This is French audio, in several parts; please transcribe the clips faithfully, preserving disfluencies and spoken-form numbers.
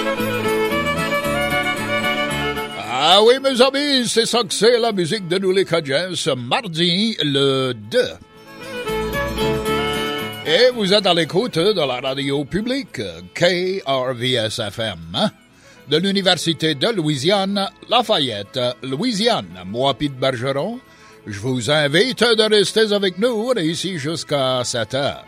Ah oui, mes amis, c'est ça que c'est la musique de nous les Cajuns ce mardi le deux. Et vous êtes à l'écoute de la radio publique K R V S F M de l'Université de Louisiane, Lafayette, Louisiane. Moi, Pete Bergeron, je vous invite de rester avec nous ici jusqu'à sept heures.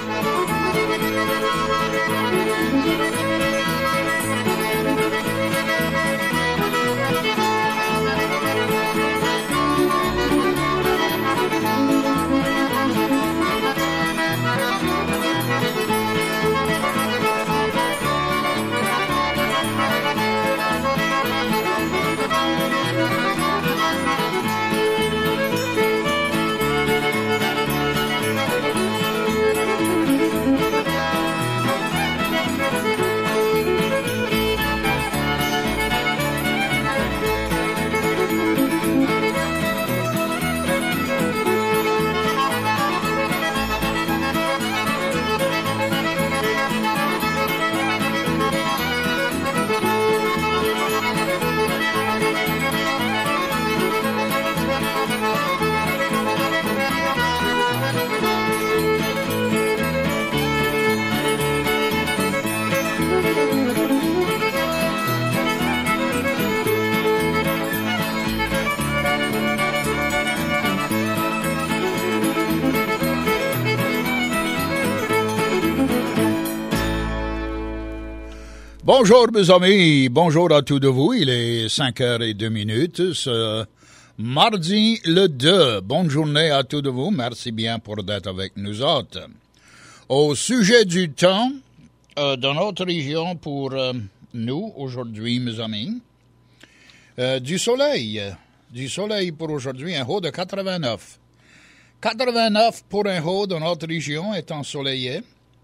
Bonjour mes amis, bonjour à tous de vous, il est cinq heures deux minutes, ce mardi le deux. Bonne journée à tous de vous, merci bien pour d'être avec nous autres. Au sujet du temps, euh, dans notre région pour euh, nous aujourd'hui mes amis, euh, du soleil, du soleil pour aujourd'hui, un haut de quatre-vingt-neuf. quatre-vingt-neuf pour un haut dans notre région est ensoleillé.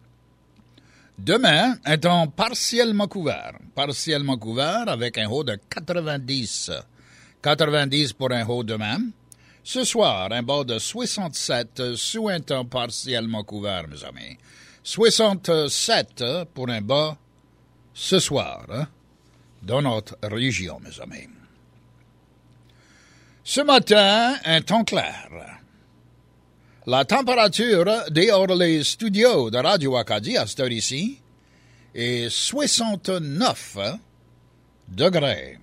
Demain, un temps partiellement couvert, partiellement couvert avec un haut de quatre-vingt-dix. quatre-vingt-dix pour un haut demain. Ce soir, un bas de soixante-sept sous un temps partiellement couvert, mes amis. soixante-sept pour un bas ce soir, hein, dans notre région, mes amis. Ce matin, un temps clair. La température dehors les studios de Radio Acadie à cette heure-ci est soixante-neuf degrés.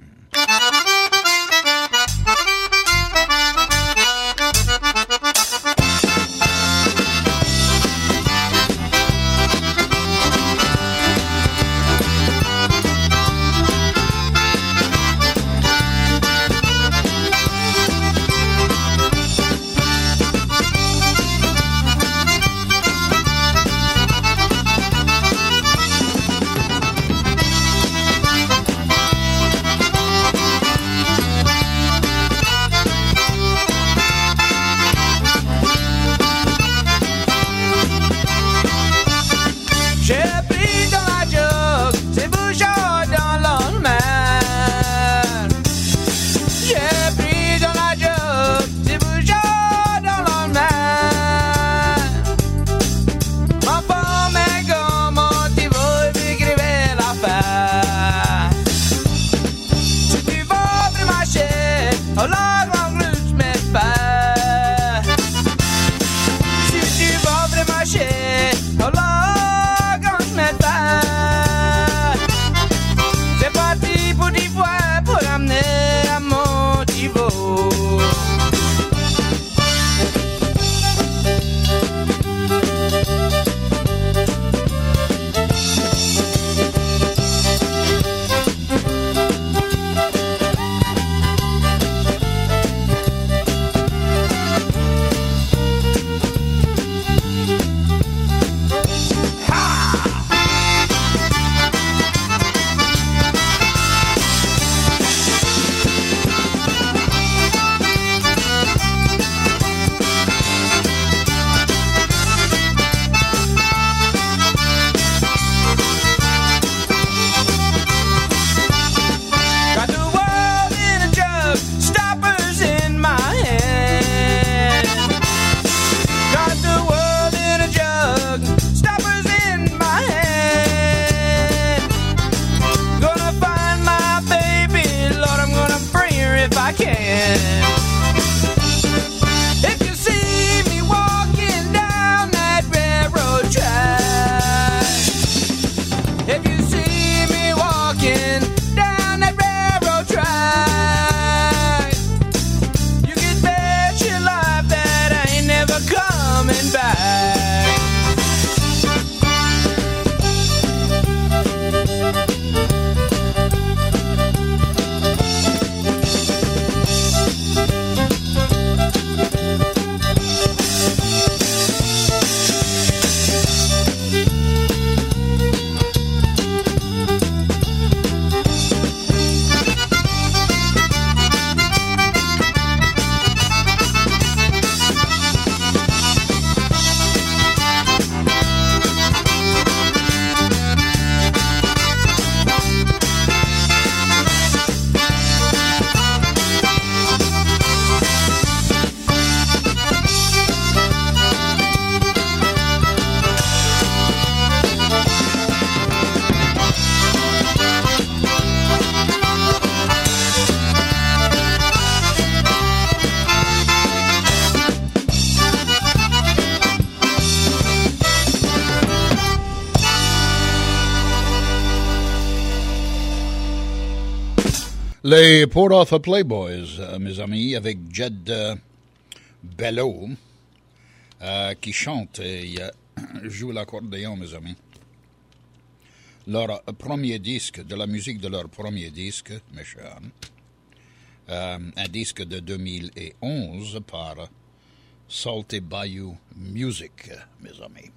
Les Port Arthur Playboys, euh, mes amis, avec Jed euh, Bello, euh, qui chante et euh, joue l'accordéon, mes amis. Leur premier disque, de la musique de leur premier disque, mes chers, euh, un disque de deux mille onze par Salty Bayou Music, mes amis.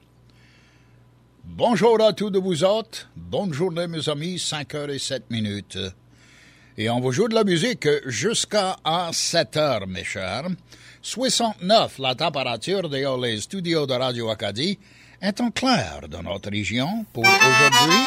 Bonjour à tous de vous autres, bonne journée, mes amis, cinq heures et sept minutes. Et on vous joue de la musique jusqu'à sept heures, mes chers. soixante-neuf, la température dans les studios de Radio Acadie est en clair dans notre région pour aujourd'hui.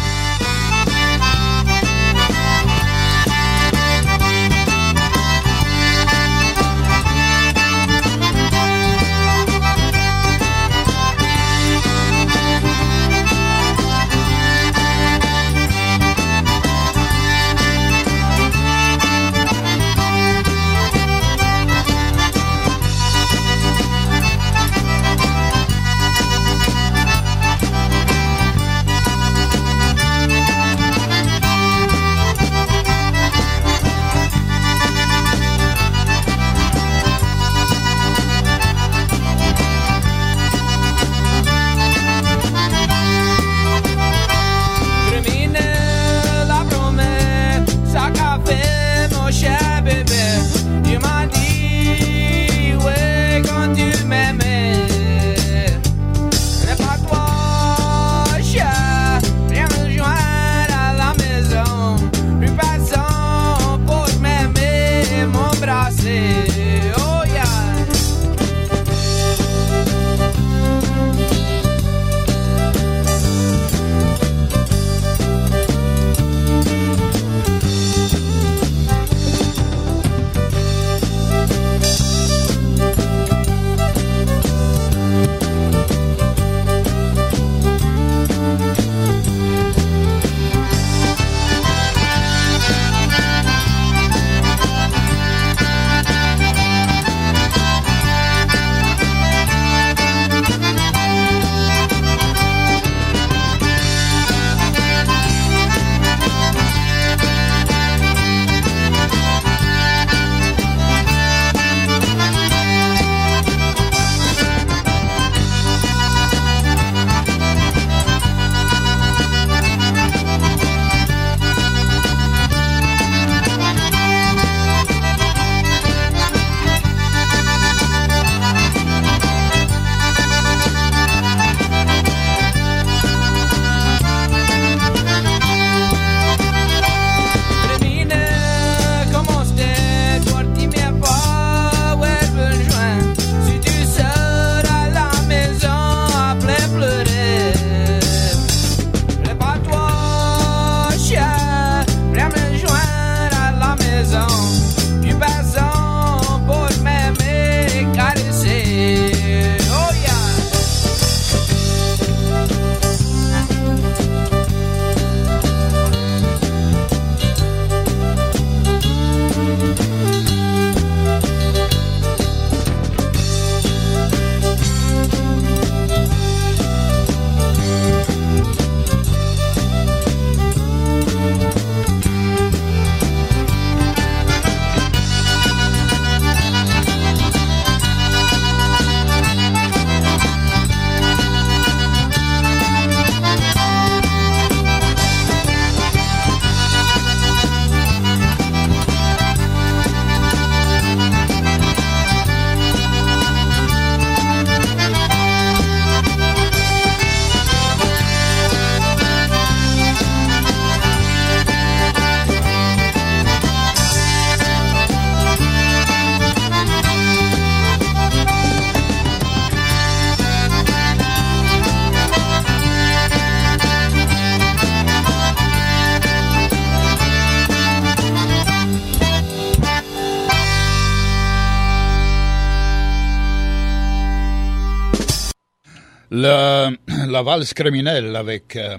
Le, la valse criminelle avec euh,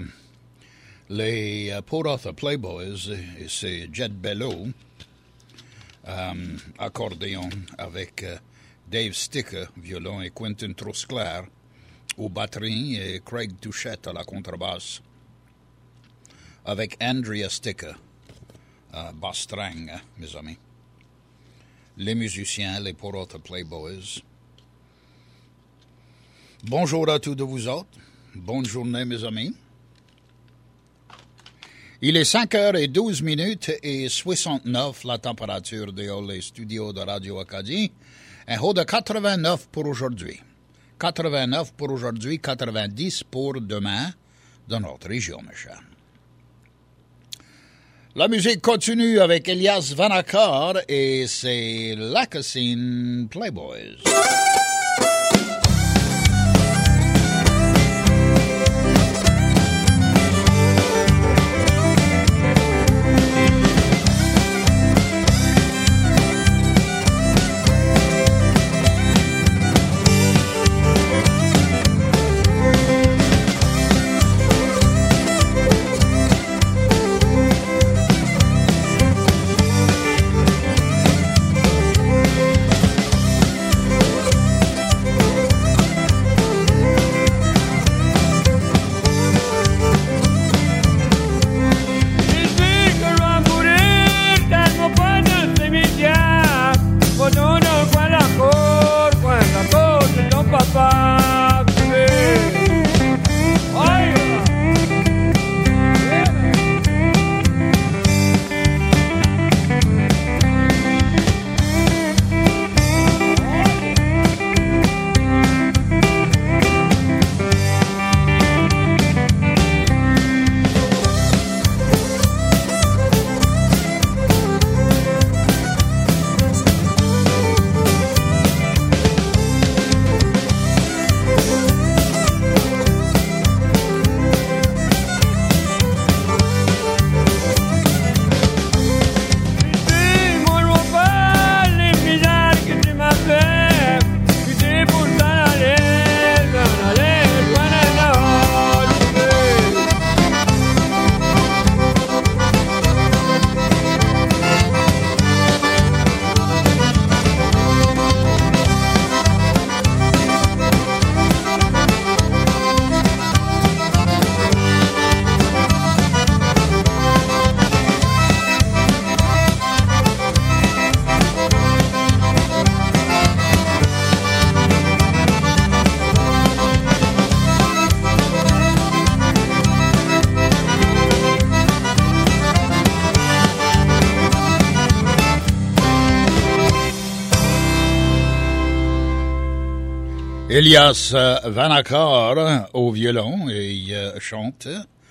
les uh, Port Arthur Playboys, et c'est Jed Bello, um, accordéon avec uh, Dave Sticker, violon, et Quentin Trosclair aux batteries, et Craig Touchette à la contrebasse, avec Andrea Sticker euh, Bastring, mes amis. Les musiciens, les pour autres Playboys. Bonjour à tous de vous autres. Bonne journée, mes amis. Il est cinq heures douze minutes et soixante-neuf la température dehors les studios de Radio Acadie. Un haut de quatre-vingt-neuf pour aujourd'hui. quatre-vingt-neuf pour aujourd'hui, quatre-vingt-dix pour demain dans notre région, mes chers. La musique continue avec Elias Vanacker et ses Lacassine Playboys. Elias Vanacker au violon et euh, chante.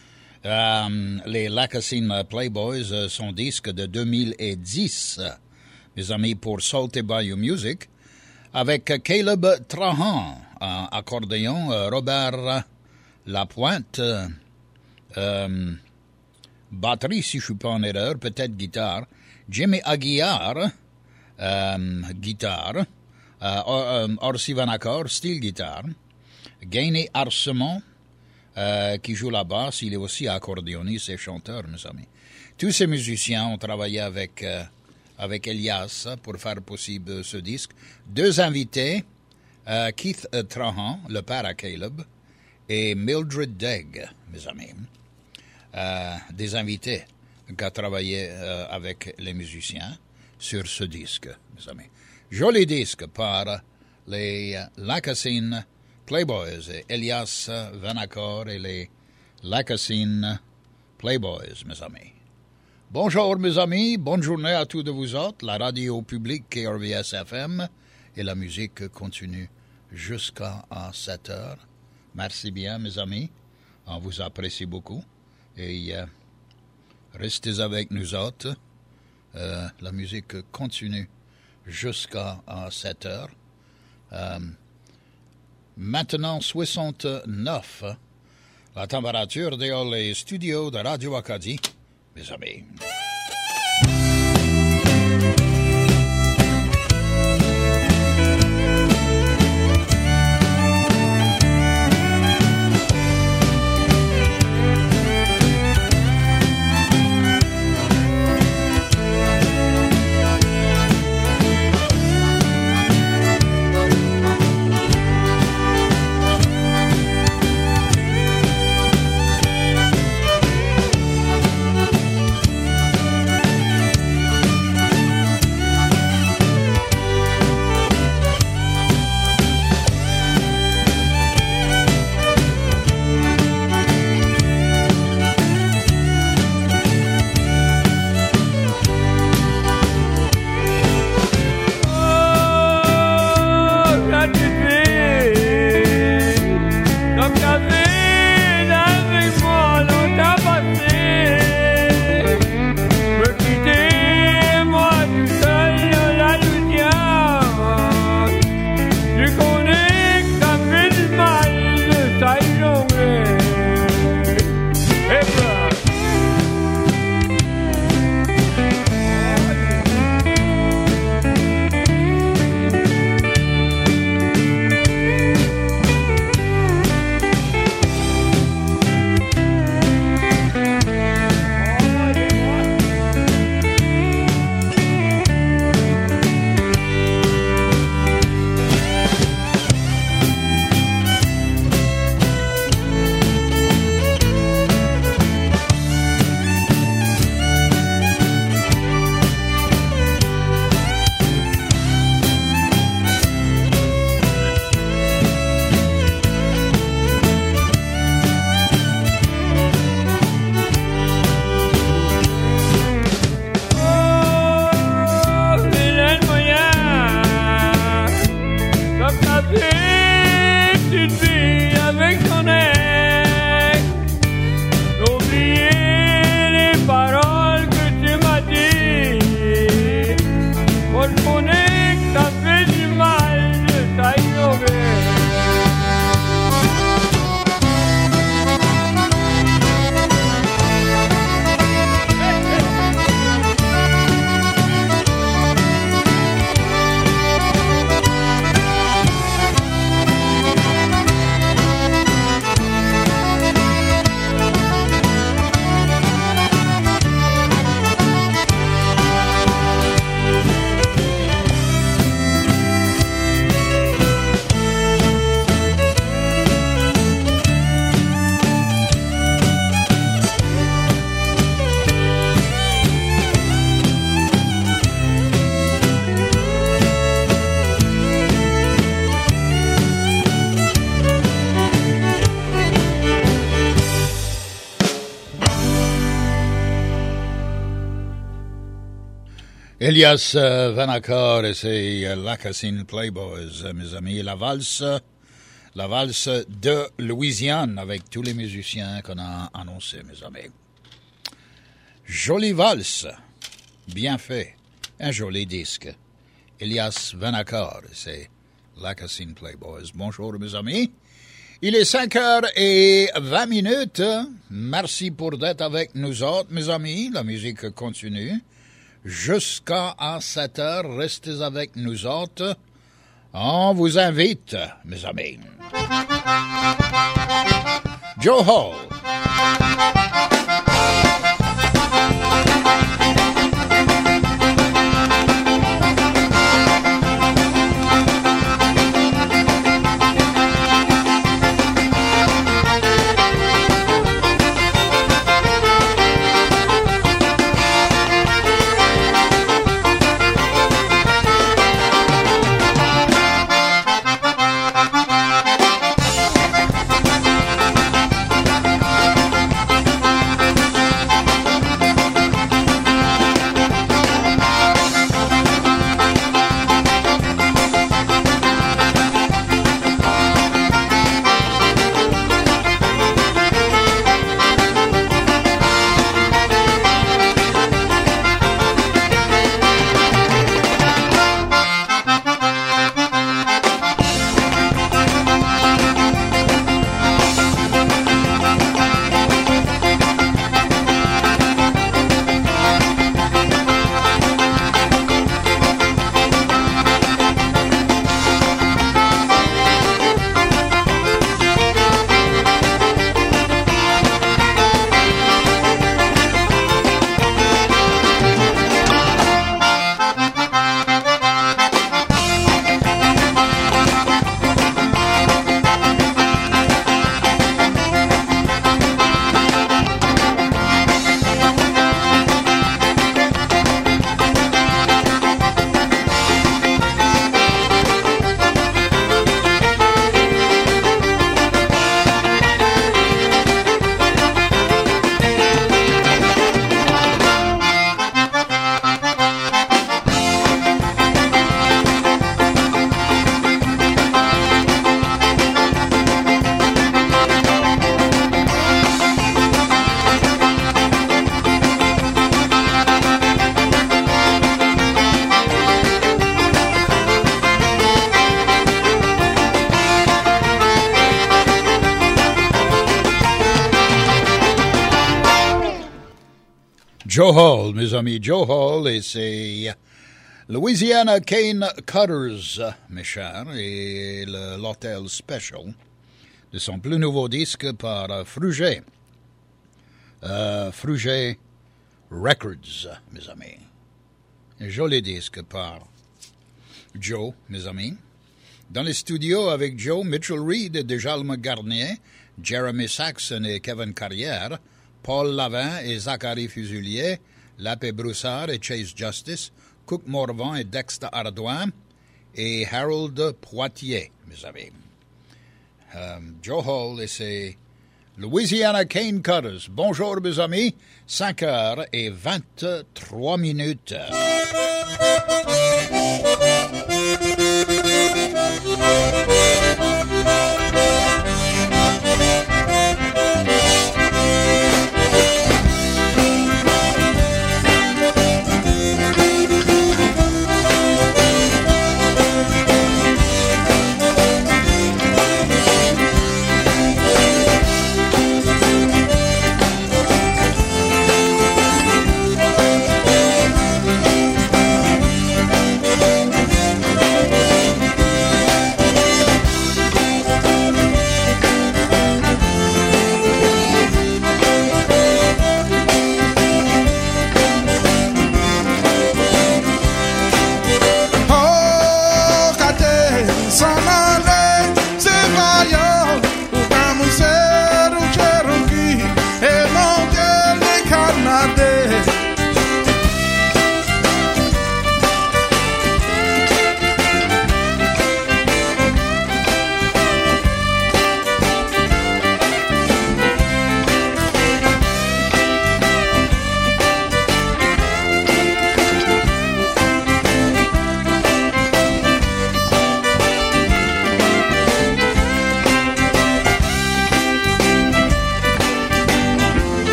Euh, les Lacassine Playboys, euh, son disque de deux mille dix, mes amis, pour Salt et Bayou Music, avec Caleb Trahan, euh, accordéon, euh, Robert Lapointe, euh, batterie si je ne suis pas en erreur, peut-être guitare, Jimmy Aguiar, euh, guitare, Uh, Orsi Vanacker, style guitare. Gainé Arsemont, uh, qui joue la basse, il est aussi accordéoniste et chanteur, mes amis. Tous ces musiciens ont travaillé avec, uh, avec Elias pour faire possible ce disque. Deux invités, uh, Keith Trahan, le père à Caleb, et Mildred Degg, mes amis. Uh, des invités qui ont travaillé uh, avec les musiciens sur ce disque, mes amis. Joli disque par les Lacassine Playboys, Elias Vanacker et les Lacassine Playboys, mes amis. Bonjour, mes amis, bonne journée à tous de vous autres. La radio publique K R V S F M et la musique continue jusqu'à sept heures. Merci bien, mes amis. On vous apprécie beaucoup. Et euh, restez avec nous autres. Euh, la musique continue jusqu'à sept heures. Euh, maintenant, soixante-neuf. La température dehors les studios de Radio Acadie, mes amis. Elias euh, Vanakkar et c'est euh, Lacassine Playboys, euh, mes amis. La valse, la valse de Louisiane avec tous les musiciens qu'on a annoncés, mes amis. Jolie valse, bien fait, un joli disque. Elias Vanakkar, c'est Lacassine Playboys. Bonjour, mes amis. Il est cinq heures vingt minutes. Merci pour d'être avec nous autres, mes amis. La musique continue. Jusqu'à sept heures, restez avec nous autres. On vous invite, mes amis. Joe Hall. Joe Hall, mes amis, Joe Hall, et c'est Louisiana Cane Cutters, mes chers, et le l'Hotel Special de son plus nouveau disque par uh, Fruget. Uh, Fruget Records, mes amis. Un joli disque par Joe, mes amis. Dans les studios avec Joe, Mitchell Reed, Djalma Garnier, Jeremy Saxon et Kevin Carrière, Paul Lavin et Zachary Fusilier, Lapé Broussard et Chase Justice, Cook Morvan et Dexter Ardouin, et Harold Poitier, mes amis. Um, Joe Hall et ses Louisiana Cane Cutters. Bonjour, mes amis. cinq heures vingt-trois minutes.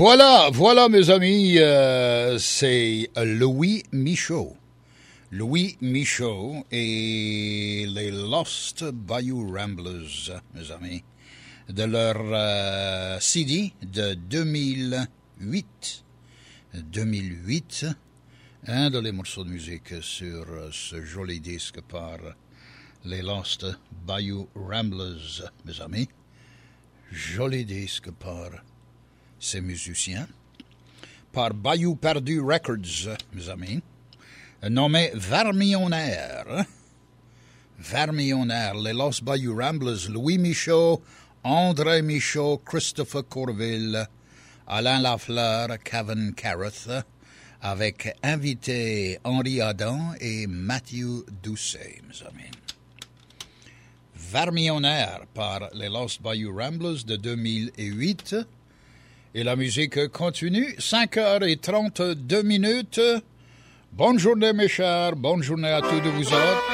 Voilà, voilà mes amis, euh, c'est Louis Michaud. Louis Michaud et les Lost Bayou Ramblers, mes amis, de leur euh, C D de deux mille huit. deux mille huit, un de les morceaux de musique sur ce joli disque par les Lost Bayou Ramblers, mes amis. Joli disque par ces musiciens, par Bayou Perdu Records, mes amis, nommé Vermillionnaire. Vermillionnaire, les Lost Bayou Ramblers, Louis Michaud, André Michaud, Christopher Corville, Alain Lafleur, Kevin Carruth, avec invité Henri Adam et Mathieu Doucet, mes amis. Vermillionnaire par les Lost Bayou Ramblers de deux mille huit. Et la musique continue, cinq heures trente-deux minutes. Bonne journée mes chers, bonne journée à tous de vous autres.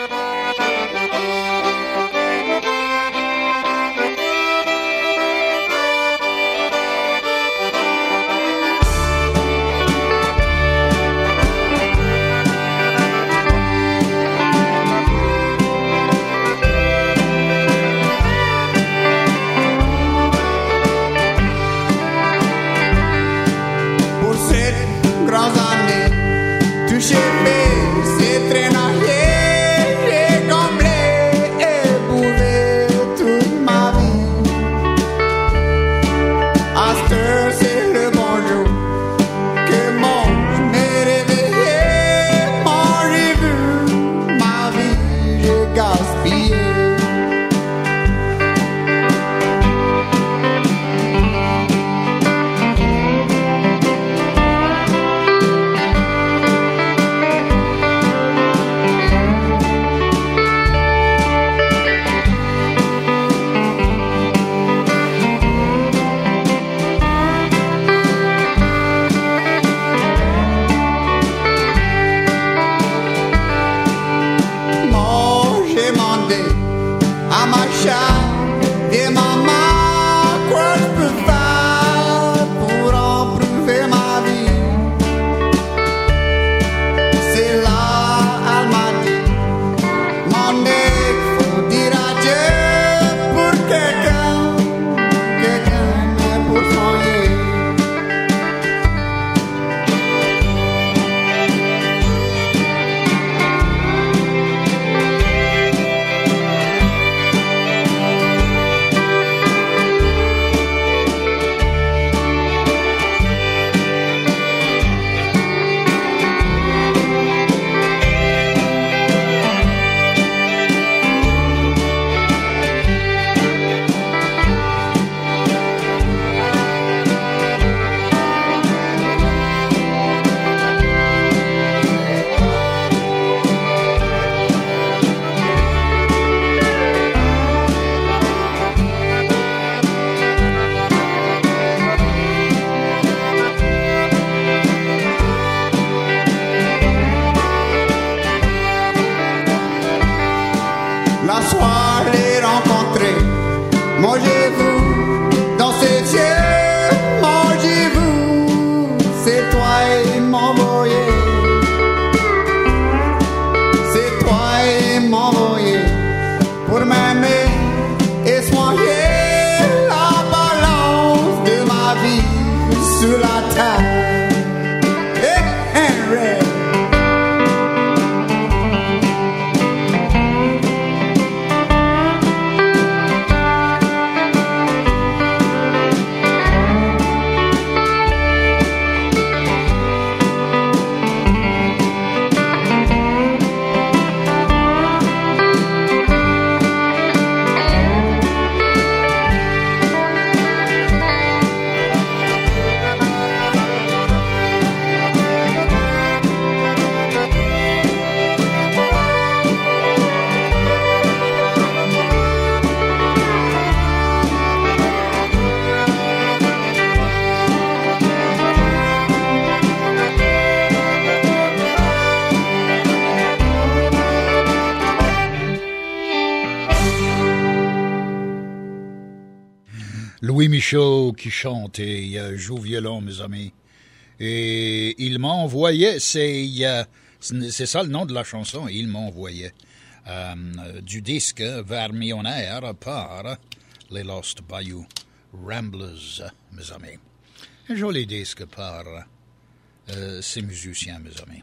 Louis Michaud qui chante et euh, joue violon, mes amis. Et il m'a envoyé, c'est, euh, c'est ça le nom de la chanson, il m'a envoyé euh, du disque Vers Millionnaire par les Lost Bayou Ramblers, mes amis. Un joli disque par euh, ces musiciens, mes amis.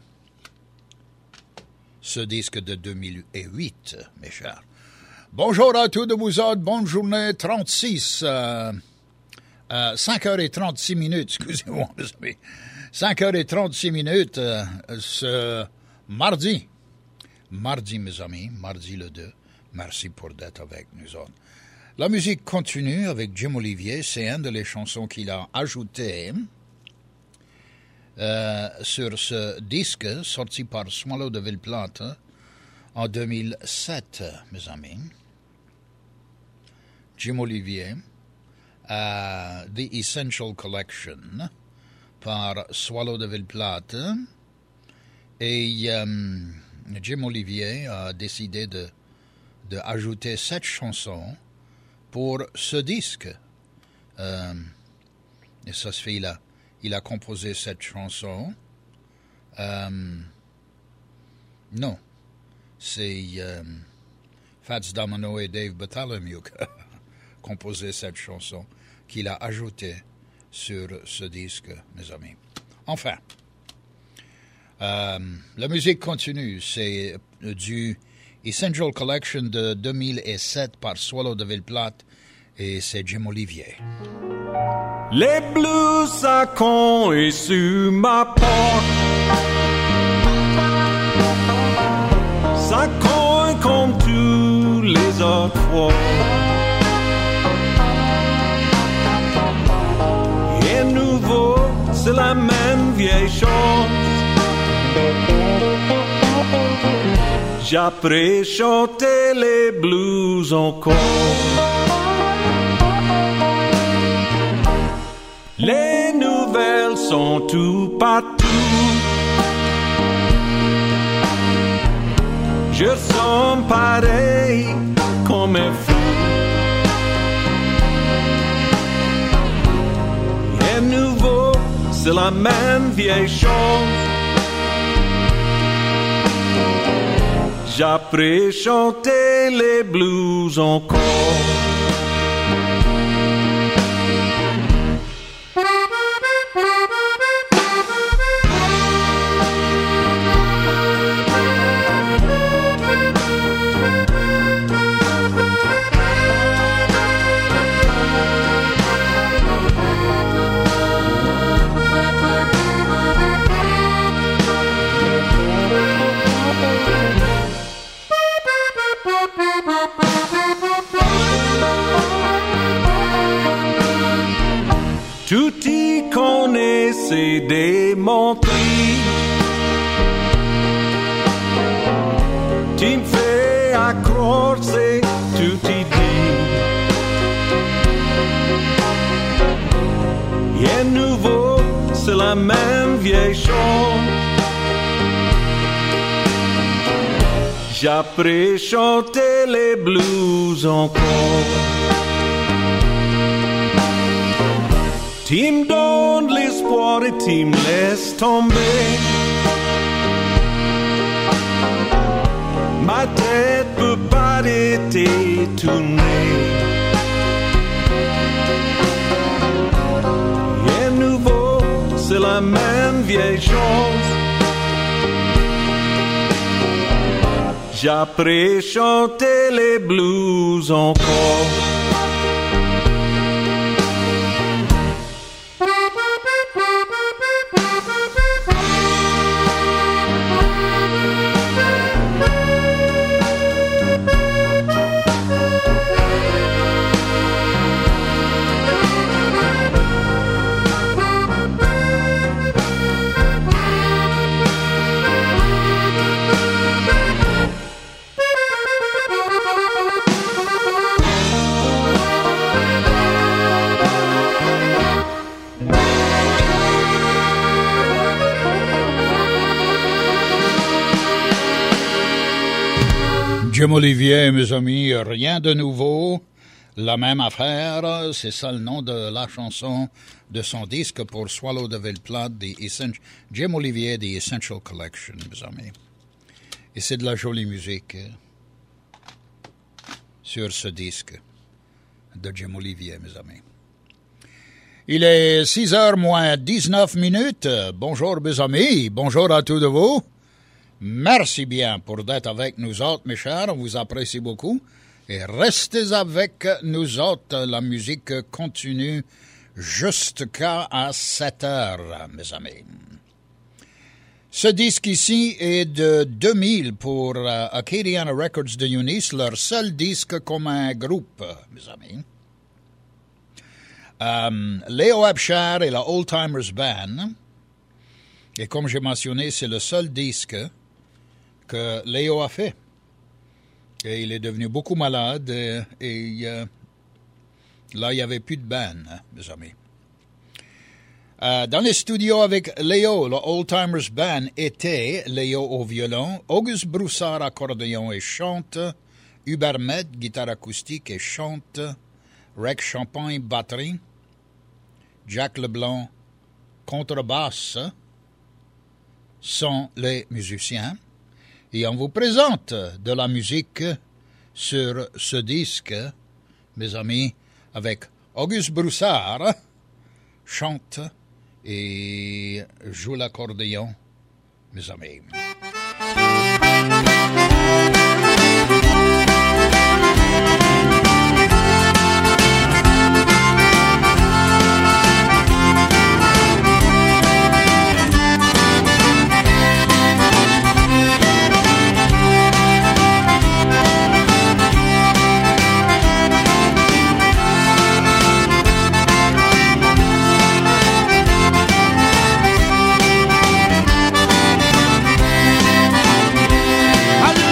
Ce disque de deux mille huit, mes chers. Bonjour à tous de vous autres, bonne journée, trente-six, euh, euh, cinq heures trente-six minutes, excusez-moi, mes amis. cinq heures trente-six minutes, euh, ce mardi. Mardi, mes amis, mardi le deux. Merci pour d'être avec nous autres. La musique continue avec Jim Olivier, c'est une des chansons qu'il a ajoutées euh, sur ce disque sorti par Swallow de Ville-Plate en deux mille sept, mes amis. Jim Olivier, uh, The Essential Collection par Swallow de Ville-Plate. Et um, Jim Olivier a décidé de, de ajouter cette chanson pour ce disque. Euh, et ça se fait, il a, il a composé cette chanson. Euh, non, c'est euh, Fats Domino et Dave Bartholomew qui a composé cette chanson qu'il a ajoutée sur ce disque, mes amis. Enfin, euh, la musique continue. C'est du Essential Collection de deux mille sept par Swallow de Ville-Plate et c'est Jim Olivier. Les blues ça cogne sur ma porte, ça cogne comme tous les autres fois. Et nouveau, c'est la même vieille chose. J'apprends chanter les blues encore. Les nouvelles sont tout partout. Je sens pareil comme un fou. Et nouveau, c'est la même vieille chose. J'apprends chanter les blues encore. Tout y connaît, c'est démontré. Tu me fais accroire, c'est tout y dit. Et nouveau, c'est la même vieille chose. J'apprends chanter les blues encore. Tu me donnes l'espoir et tu me laisses tomber. Ma tête peut pas arrêter tourner. Et nouveau, c'est la même vieille chose. J'apprends chanter les blues encore. Jim Olivier, mes amis, rien de nouveau. La même affaire, c'est ça le nom de la chanson de son disque pour Swallow de Ville-Plate, Jim Olivier, The Essential Collection, mes amis. Et c'est de la jolie musique sur ce disque de Jim Olivier, mes amis. Il est six heures moins dix-neuf minutes. Bonjour, mes amis. Bonjour à tous de vous. Merci bien pour d'être avec nous autres, mes chers. On vous apprécie beaucoup. Et restez avec nous autres. La musique continue jusqu'à sept heures, mes amis. Ce disque ici est de deux mille pour uh, Acadiana Records de Eunice, leur seul disque comme un groupe, mes amis. Um, Léo Abshire et la Old Timers Band. Et comme j'ai mentionné, c'est le seul disque que Léo a fait. Et il est devenu beaucoup malade et, et euh, là, il n'y avait plus de band, hein, mes amis. Euh, dans les studios avec Léo, le Old Timers Band était Léo au violon, Auguste Broussard accordéon et chante, Hubert Met, guitare acoustique et chante, Rex Champagne, batterie, Jack Leblanc, contrebasse, sont les musiciens. Et on vous présente de la musique sur ce disque, mes amis, avec Auguste Broussard, chante et joue l'accordéon, mes amis. I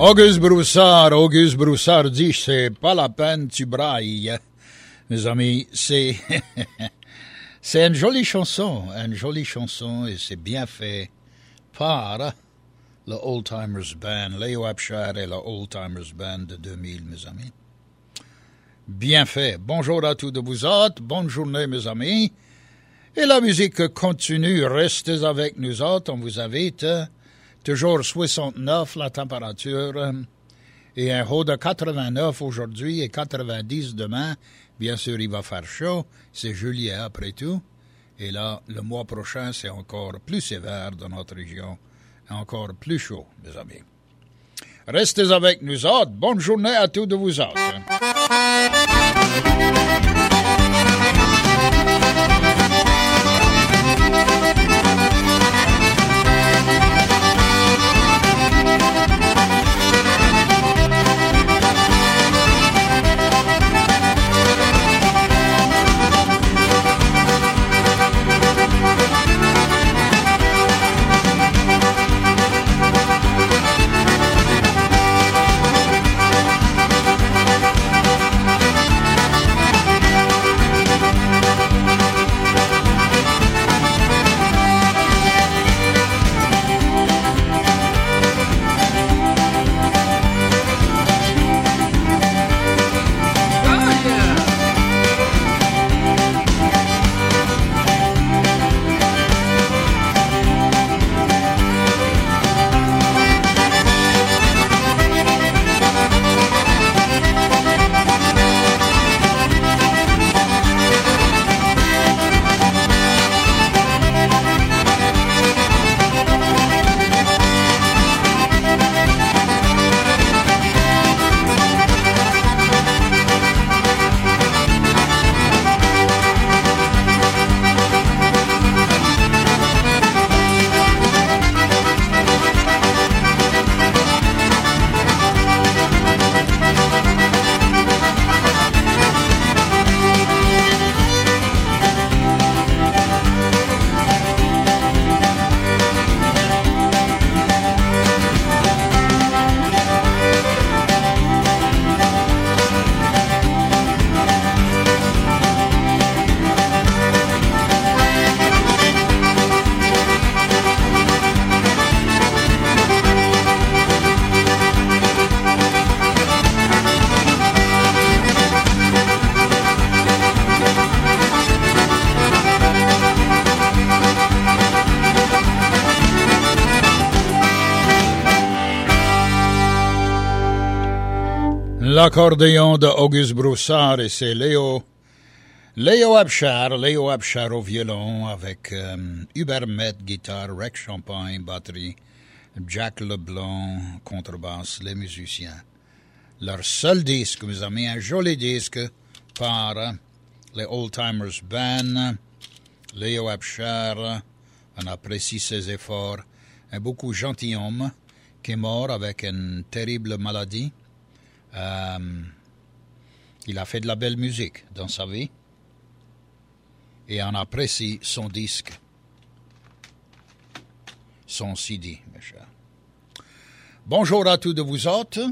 Auguste Broussard, Auguste Broussard dit, c'est pas la peine, tu brailles. Mes amis, c'est, c'est une jolie chanson, une jolie chanson, et c'est bien fait par le Old Timers Band, Léo Abshire et le Old Timers Band de deux mille, mes amis. Bien fait. Bonjour à tous de vous autres, bonne journée, mes amis. Et la musique continue, restez avec nous autres, on vous invite. Toujours soixante-neuf la température et un haut de quatre-vingt-neuf aujourd'hui et quatre-vingt-dix demain. Bien sûr, il va faire chaud, c'est juillet après tout. Et là, le mois prochain, c'est encore plus sévère dans notre région, encore plus chaud, mes amis. Restez avec nous autres. Bonne journée à tous de vous autres. L'accordéon de Auguste Broussard et c'est Léo, Léo Abshire, Léo Abshire au violon avec euh, Hubert Met, guitare, Rex Champagne, batterie, Jack Leblanc, contrebasse, les musiciens. Leur seul disque, mes amis, un joli disque par euh, les Old Timers Band, Léo Abshire, on apprécie ses efforts, un beaucoup gentilhomme qui est mort avec une terrible maladie. Euh, il a fait de la belle musique dans sa vie et on apprécie son disque, son C D, mes chers. Bonjour à tous de vous autres.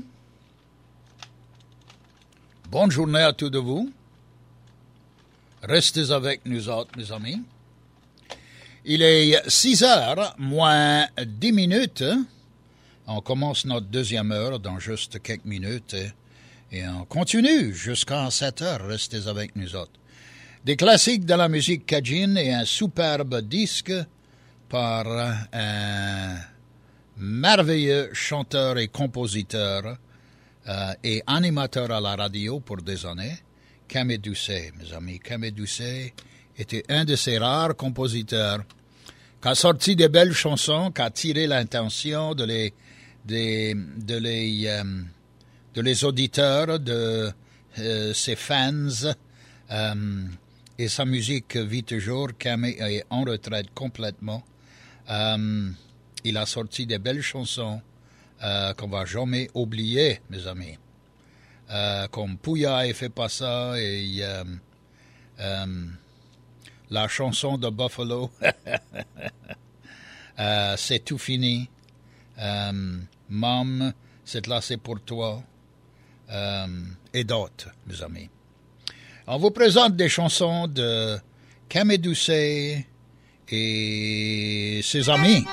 Bonne journée à tous de vous. Restez avec nous autres, mes amis. Il est six heures moins dix minutes. On commence notre deuxième heure dans juste quelques minutes et, et on continue jusqu'à sept heures. Restez avec nous autres. Des classiques de la musique cajun et un superbe disque par un merveilleux chanteur et compositeur euh, et animateur à la radio pour des années, Camille Doucet, mes amis. Camille Doucet était un de ces rares compositeurs qui a sorti des belles chansons, qui a tiré l'intention de les de, de les euh, de les auditeurs, de euh, ses fans, euh, et sa musique vit toujours. Camille est en retraite complètement. Euh, il a sorti des belles chansons euh, qu'on va jamais oublier, mes amis. Euh, comme Pouya et fait pas ça et euh, euh, la chanson de Buffalo, euh, c'est tout fini. Euh, Mom, Cette là, c'est pour toi euh, et d'autres, mes amis. On vous présente des chansons de Camé Doucet et ses amis.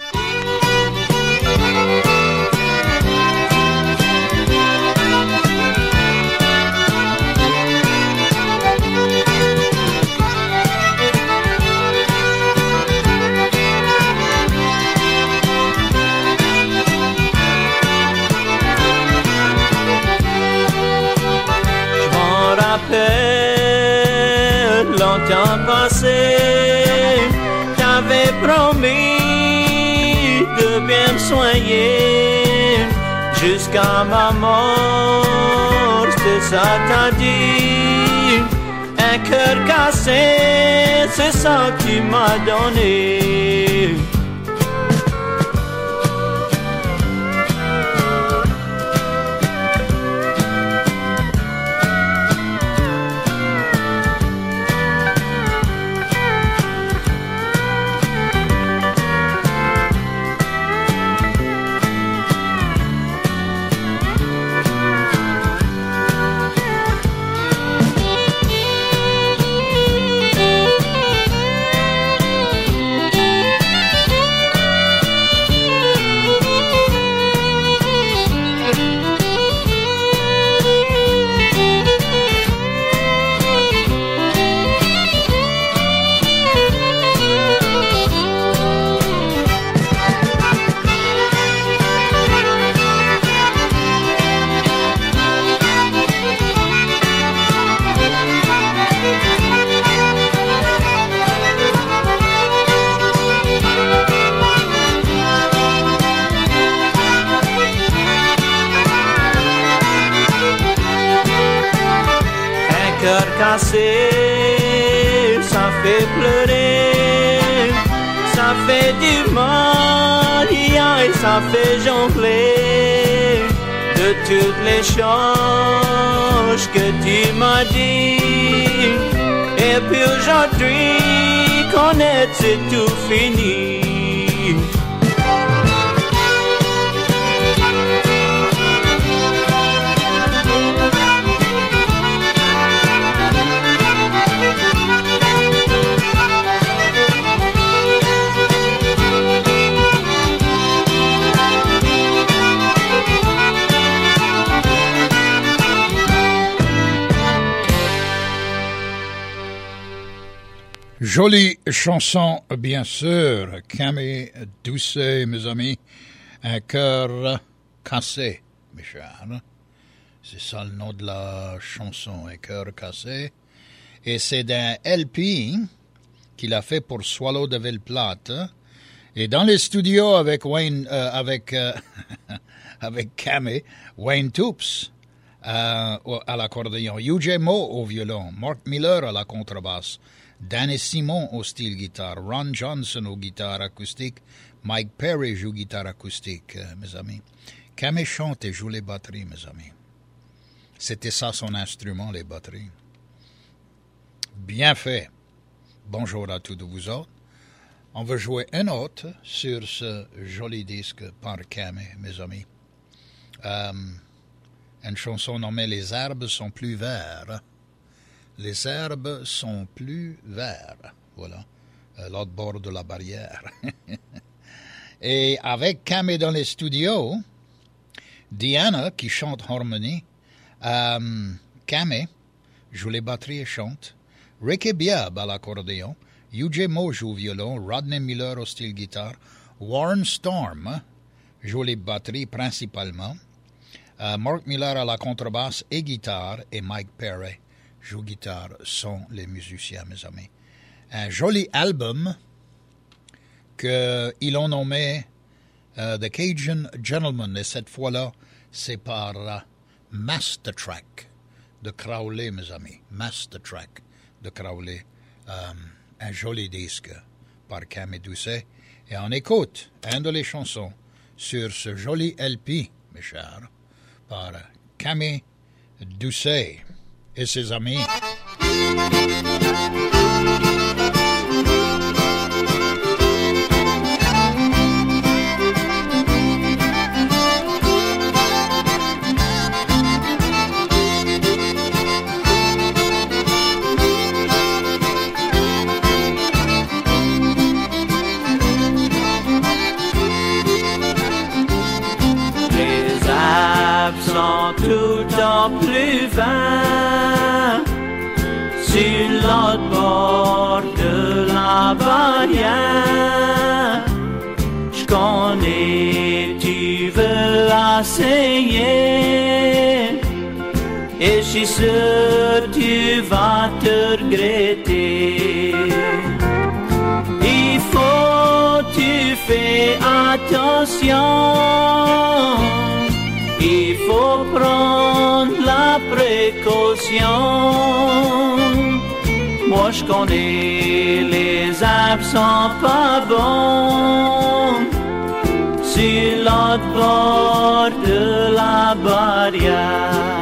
Longtemps passé, t'avais promis de bien me soigner jusqu'à ma mort, c'est ça t'as dit. Un cœur cassé, c'est ça que tu m'as donné. Ça fait pleurer, ça fait du mal, et ça fait jongler de toutes les choses que tu m'as dit. Et puis aujourd'hui, connaître c'est tout fini. Jolie chanson, bien sûr. Camé Doucet, mes amis. Un cœur cassé, mes chers. C'est ça le nom de la chanson, Un cœur cassé. Et c'est d'un L P qu'il a fait pour Swallow de Ville-Plate. Et dans les studios avec Wayne, euh, avec, euh, avec Camé, Wayne Toups euh, à l'accordéon, U J Mo au violon, Mark Miller à la contrebasse, Danny Simon au style guitare, Ron Johnson aux guitares acoustiques, Mike Perry joue guitare acoustique, euh, mes amis. Camé chante et joue les batteries, mes amis. C'était ça son instrument, les batteries. Bien fait. Bonjour à tous de vous autres. On va jouer un autre sur ce joli disque par Camé, mes amis. Euh, une chanson nommée « Les herbes sont plus verts ». Les herbes sont plus verts. Voilà, euh, l'autre bord de la barrière. Et avec Camé dans les studios, Diana qui chante harmonie, euh, Camé joue les batteries et chante, Ricky Biab à l'accordéon, U J Mo joue au violon, Rodney Miller au style guitare, Warren Storm joue les batteries principalement, euh, Mark Miller à la contrebasse et guitare, et Mike Perry joue guitare, sont les musiciens, mes amis. Un joli album qu'ils ont nommé uh, The Cajun Gentleman, et cette fois-là, c'est par uh, Master Track de Crowley, mes amis. Master Track de Crowley. Um, un joli disque par Camé Doucet. Et on écoute un de les chansons sur ce joli L P, mes chers, par Camé Doucet et ses amis. vas sur l'autre bord de la barrière. Je connais, tu veux essayer, et je suis sûr tu vas te regretter. Il faut tu fais attention, il faut prendre la précaution. Moi je connais les absents pas bons sur l'autre bord de la barrière.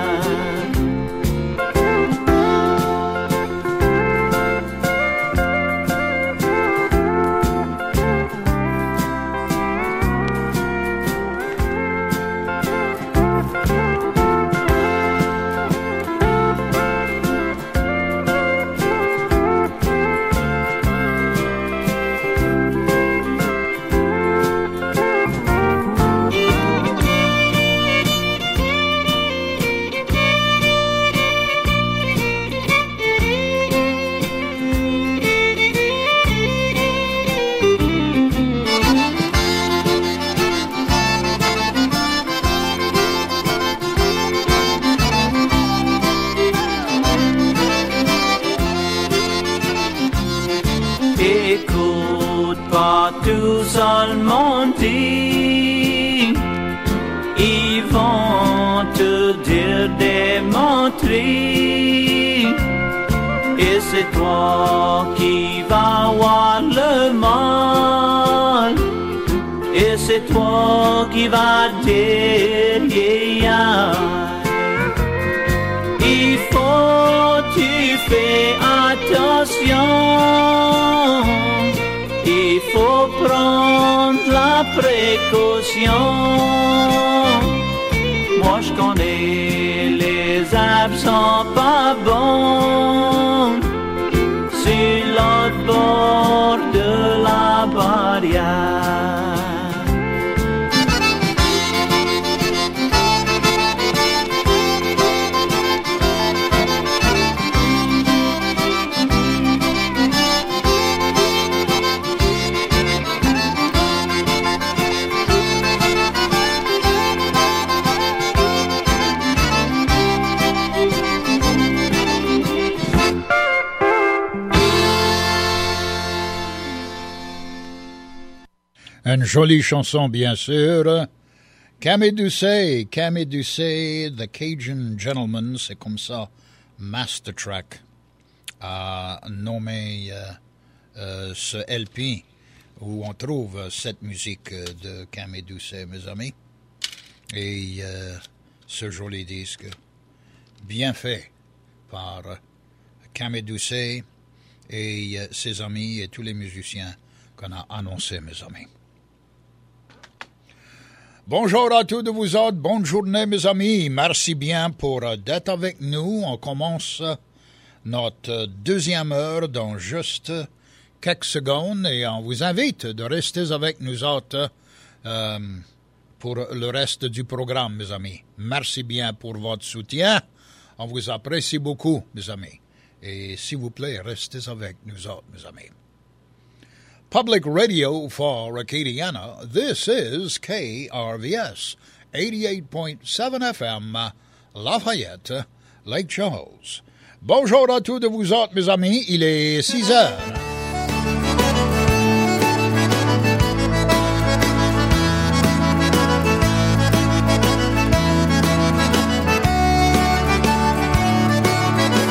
Tout seulement dit, ils vont te dire des menteries, et c'est toi qui vas voir le mal, et c'est toi qui vas derrière. Il faut tu fais attention, il faut prendre la précaution. Moi je connais les absents pas bons sur l'autre bord de la barrière. Une jolie chanson, bien sûr. Camille Doucet, Camille Doucet, The Cajun Gentleman, c'est comme ça, Master Track, a nommé euh, euh, ce L P où on trouve cette musique de Camille Doucet, mes amis. Et euh, ce joli disque, bien fait par Camille Doucet et euh, ses amis et tous les musiciens qu'on a annoncés, mes amis. Bonjour à tous de vous autres, bonne journée mes amis, merci bien pour euh, d'être avec nous. On commence notre deuxième heure dans juste quelques secondes et on vous invite de rester avec nous autres euh, pour le reste du programme mes amis. Merci bien pour votre soutien, on vous apprécie beaucoup mes amis et s'il vous plaît restez avec nous autres mes amis. Public Radio for Acadiana, this is K R V S, eighty-eight point seven F M, Lafayette, Lake Charles. Bonjour à tous de vous autres, mes amis, il est six heures.